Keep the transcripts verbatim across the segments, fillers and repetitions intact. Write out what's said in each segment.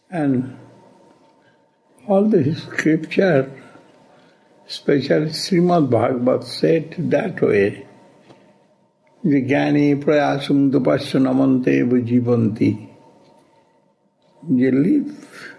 And all the scripture, especially Srimad Bhagavad, said that way. Jnani prayasam tapasya namante vajivanti. You live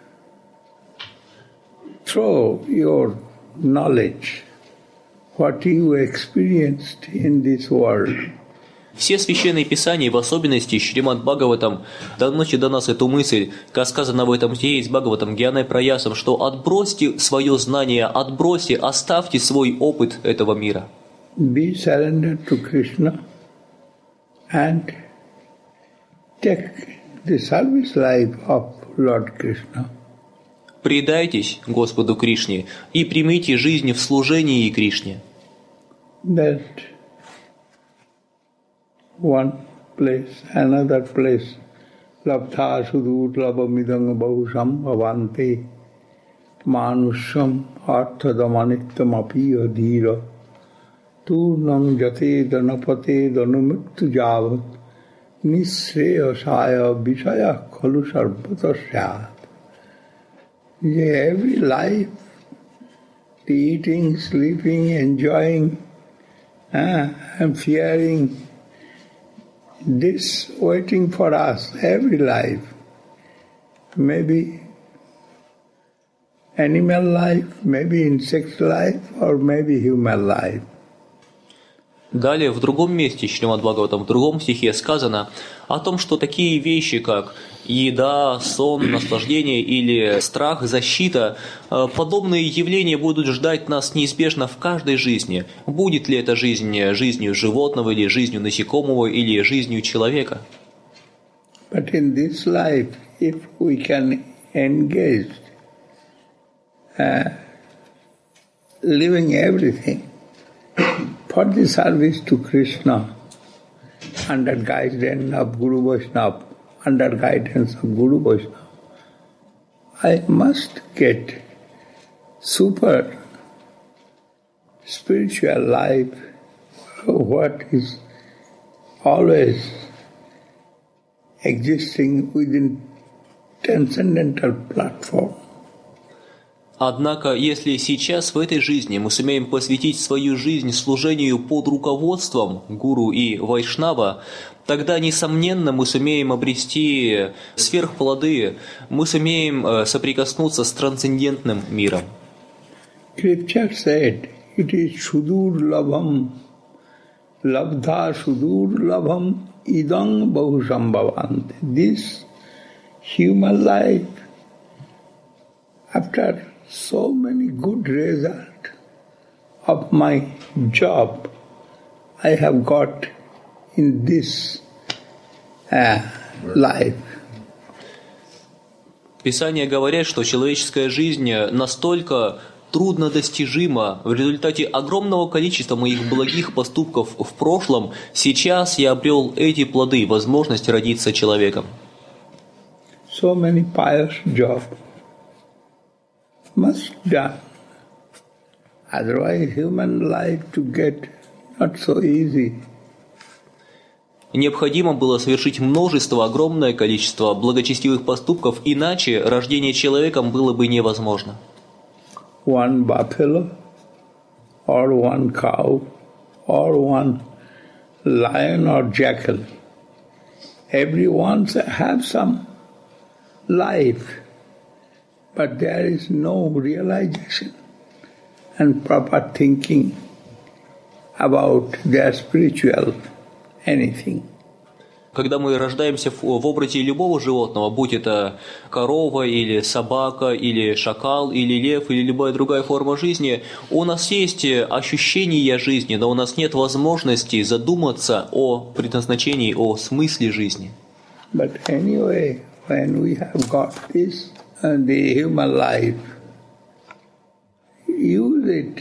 through your knowledge, what you experienced in this world. Все священные писания, в особенности Шримад Бхагаватам, доносят до нас эту мысль, как сказано в этом есть Бхагаватам Гьянай Праясам, что отбросьте свое знание, отбросьте, оставьте свой опыт этого мира. Be surrendered to Krishna and take the service life of Lord Krishna. Предайтесь Господу Кришне и примите жизнь в служении Кришне. That one place, another place, labdha sudur labamidang bahusam bhavanti manusham arthadamanittam api adhira turnam jate danapate danumuktu javat nisreyasaya visaya khalu sarvata syat. Every life, the eating, sleeping, enjoying, uh, and fearing, this waiting for us, every life, maybe animal life, maybe insect life, or maybe human life. Далее, в другом месте, Шримад Бхагаватам, в другом стихе сказано о том, что такие вещи, как еда, сон, наслаждение или страх, защита, подобные явления будут ждать нас неизбежно в каждой жизни. Будет ли это жизнь жизнью животного, или жизнью насекомого, или жизнью человека. But in this life, if we can engage, uh, living everything for the service to Krishna, under guidance of Guru Vaishnava, under guidance of Guru Vaishnava, I must get super spiritual life, what is always existing within transcendental platform. Однако, если сейчас в этой жизни мы сумеем посвятить свою жизнь служению под руководством Гуру и Вайшнава, тогда, несомненно, мы сумеем обрести сверхплоды, мы сумеем соприкоснуться с трансцендентным миром. Scripture said, it is sudur labham, labdha sudur labham, idang bahusambhavant. This human life, after so many good results of my job I have got in this uh, life. Писания говорят, что человеческая жизнь настолько труднодостижима в результате огромного количества моих благих поступков в прошлом. Сейчас я обрел эти плоды, возможность родиться человеком. So many pious jobs must be done. Otherwise, human life to get not so easy. Необходимо было совершить множество, огромное количество благочестивых поступков, иначе рождение человеком было бы невозможно. One buffalo, or one cow, or one lion or jackal, everyone have some life. But there is no realization and proper thinking about their spiritual anything. Когда мы рождаемся в образе любого животного, будь это корова или собака, или шакал, или лев, или любая другая форма жизни, у нас есть ощущение жизни, но у нас нет возможности задуматься о предназначении, о смысле жизни. But anyway, when we have got this, and the human life, use it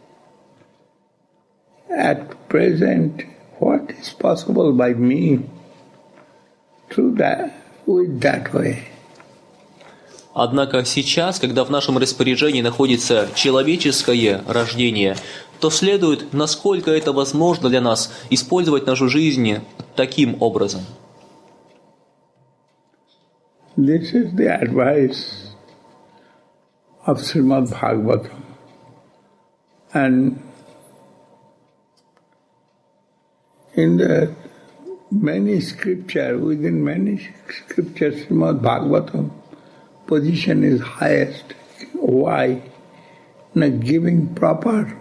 at present, what is possible by me, through that, with that way. Однако сейчас, когда в нашем распоряжении находится человеческое рождение, то следует, насколько это возможно для нас, использовать нашу жизнь таким образом. This is the advice of Srimad Bhagavatam. And in the many scripture, within many scriptures, Srimad Bhagavatam position is highest. Why? Not giving proper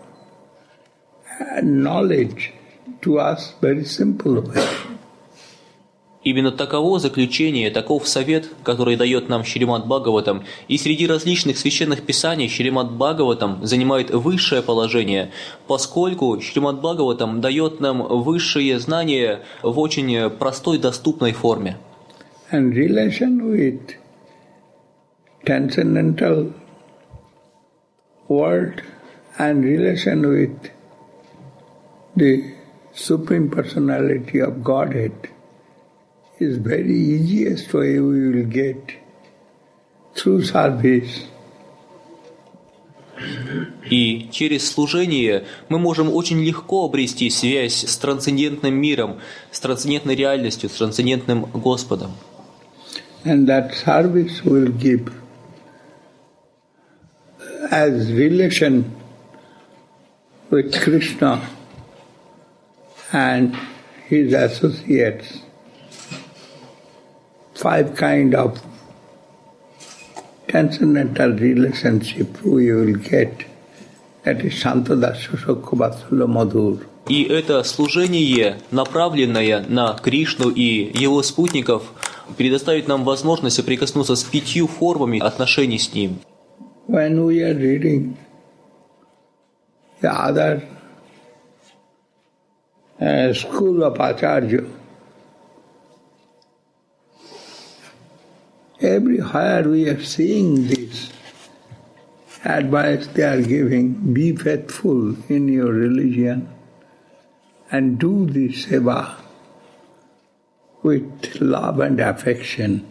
knowledge to us very simple way. Именно таково заключение, таков совет, который дает нам Шримад Бхагаватам. И среди различных священных писаний Шримад Бхагаватам занимает высшее положение, поскольку Шримад Бхагаватам дает нам высшие знания в очень простой, доступной форме. And relation with transcendental world and relation with the Supreme Personality of Godhead is very easiest way we will get through service. И через служение мы можем очень легко обрести связь с трансцендентным миром, с трансцендентной реальностью, с трансцендентным Господом. And that service will give as relation with Krishna and his associates. Five kind of transcendental relationship we will get. That is Shantadasya Sokha Vatsalya Madhur. И это служение, направленное на Кришну и его спутников, предоставит нам возможность соприкоснуться с пятью формами отношений с ним. When we are reading the other uh, school of Acharya, everywhere we are seeing this advice they are giving: be faithful in your religion and do the seva with love and affection.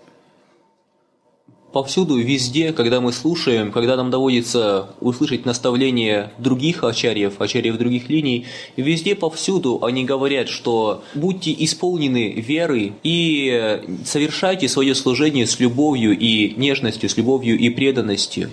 Повсюду, везде, когда мы слушаем, когда нам доводится услышать наставления других ачарьев, ачарьев других линий, везде, повсюду они говорят, что будьте исполнены веры и совершайте свое служение с любовью и нежностью, с любовью и преданностью.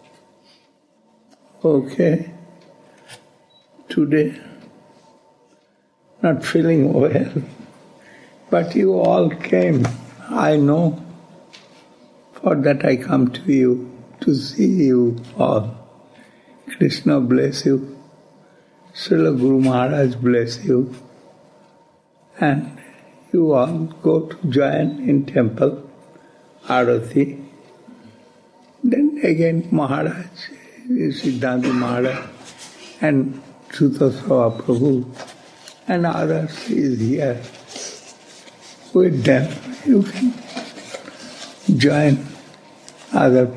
Okay. Today, not feeling well, but you all came, I know. For that I come to you, to see you all. Krishna bless you. Srila Guru Maharaj bless you. And you all go to join in temple, Arati. Then again Maharaj, Siddhanta Maharaj and Sutasava Prabhu and others is here. With them you can join other.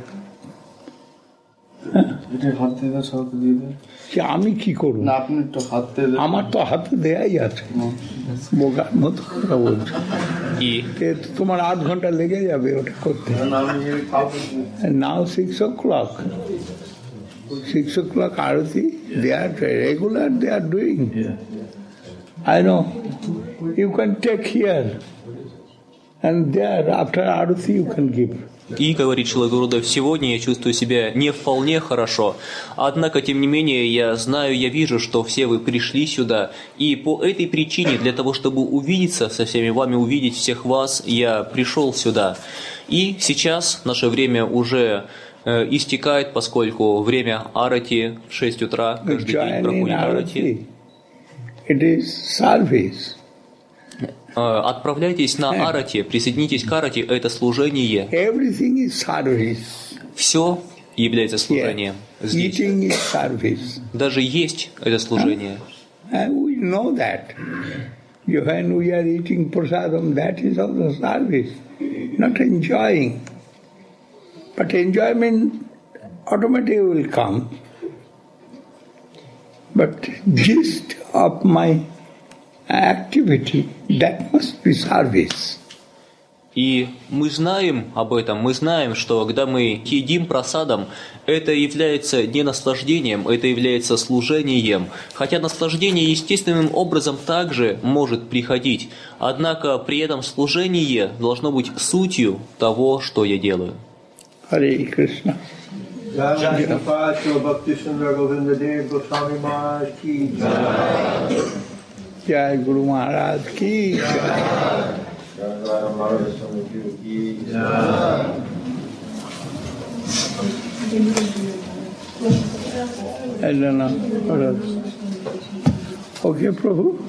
আমি কি করব? আমার তো হাতে দেয়াই আছে, বোকার মতো কথা বলছো। তোমার আধ ঘন্টা লেগে যাবে ওটা করতে। Now six o'clock. Six o'clock Arati, they are regular, they are doing. I know. You can take here. And there, after Arati, you can give. И, говорит Шрила Гурудев, сегодня я чувствую себя не вполне хорошо. Однако, тем не менее, я знаю, я вижу, что все вы пришли сюда. И по этой причине, для того, чтобы увидеться со всеми вами, увидеть всех вас, я пришел сюда. И сейчас наше время уже э, истекает, поскольку время Арати в шесть утра, каждый день проходит Арати. It is service. Отправляйтесь на Арати, присоединитесь к Арати, это служение. Everything is service. Все является служением. Здесь. Eating is service. Даже есть это служение. And we know that. When we are eating prasadam, that is also service, not enjoying. But enjoyment automatically will come. But gist of my activity, that must be service. И мы знаем об этом, мы знаем, что когда мы едим прасадом, это является не наслаждением, это является служением. Хотя наслаждение естественным образом также может приходить, однако при этом служение должно быть сутью того, что я делаю. Харе Кришна. Jai Guru Maharaj ki I don't know what else. Okay, Prabhu.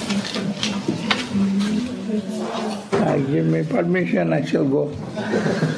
I give me permission, I shall go.